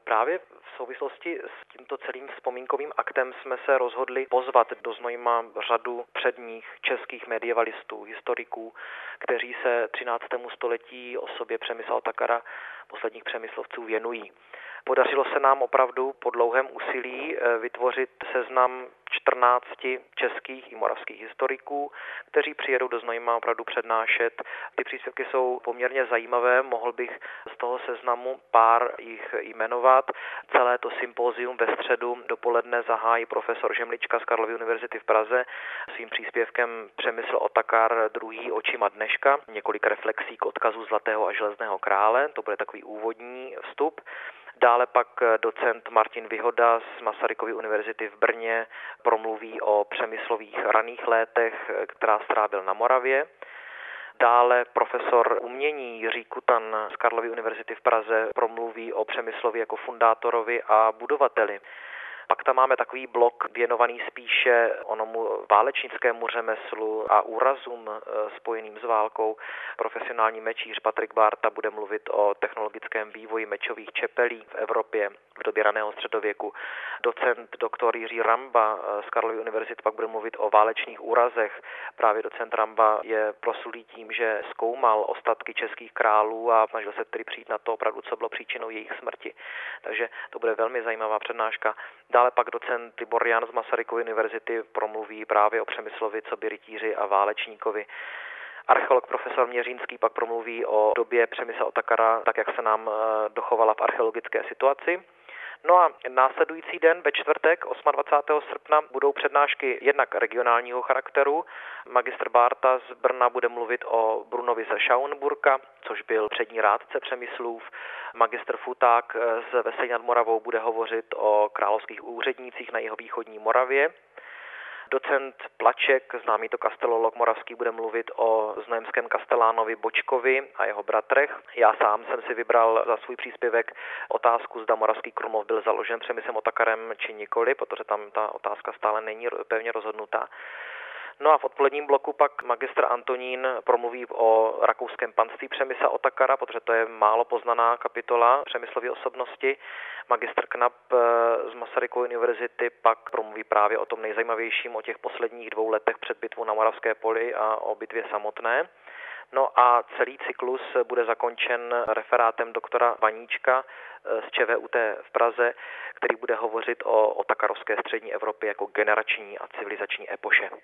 Právě v souvislosti s tímto celým vzpomínkovým aktem jsme se rozhodli pozvat do Znojma řadu předních českých medievalistů, historiků, kteří se 13. století osobě Přemysla Otakara, posledních Přemyslovců, věnují. Podařilo se nám opravdu po dlouhém úsilí vytvořit seznam 14 českých i moravských historiků, kteří přijedou do Znojma opravdu přednášet. Ty příspěvky jsou poměrně zajímavé, mohl bych z toho seznamu pár jich jmenovat. Celé to sympózium ve středu dopoledne zahájí profesor Žemlička z Karlovy univerzity v Praze svým příspěvkem Přemysl Otakar II. Očima dneška, několik reflexí k odkazu Zlatého a železného krále, to bude takový úvodní vstup. Dále pak docent Martin Vyhoda z Masarykovy univerzity v Brně promluví o Přemyslových raných létech, která strávil na Moravě. Dále profesor umění Jiří Kutan z Karlovy univerzity v Praze promluví o Přemyslovi jako fundátorovi a budovateli. Pak tam máme takový blok věnovaný spíše onomu válečnickému řemeslu a úrazům spojeným s válkou. Profesionální mečíř Patrik Bárta bude mluvit o technologickém vývoji mečových čepelí v Evropě v době raného středověku. Docent doktor Jiří Ramba z Karlovy univerzity pak bude mluvit o válečných úrazech. Právě docent Ramba je proslulý tím, že zkoumal ostatky českých králů a snažil se tedy přijít na to opravdu, co bylo příčinou jejich smrti. Takže to bude velmi zajímavá přednáška. Dále pak docent Tibor Jan z Masarykovy univerzity promluví právě o Přemyslovi coby rytíři a válečníkovi. Archeolog profesor Měřínský pak promluví o době Přemysla Otakara, tak jak se nám dochovala v archeologické situaci. No a následující den ve čtvrtek 28. srpna budou přednášky jednak regionálního charakteru. Magistr Bárta z Brna bude mluvit o Brunovi ze Schauenburka, což byl přední rádce Přemyslův. Magistr Futák z Veselí nad Moravou bude hovořit o královských úřednících na jihovýchodní Moravě. Docent Plaček, známý to kastelolog moravský, bude mluvit o znojemském kastelánovi Bočkovi a jeho bratrech. Já sám jsem si vybral za svůj příspěvek otázku, zda Moravský Krumlov byl založen Přemyslem Otakarem či nikoli, protože tam ta otázka stále není pevně rozhodnutá. No a v odpoledním bloku pak magistr Antonín promluví o rakouském panství Přemysla Otakara, protože to je málo poznaná kapitola Přemyslovy osobnosti. Magistr Knap z Masarykovy univerzity pak promluví právě o tom nejzajímavějším, o těch posledních 2 letech před bitvou na Moravské poli a o bitvě samotné. No a celý cyklus bude zakončen referátem doktora Vaníčka z ČVUT v Praze, který bude hovořit o otakarovské střední Evropě jako generační a civilizační epoše.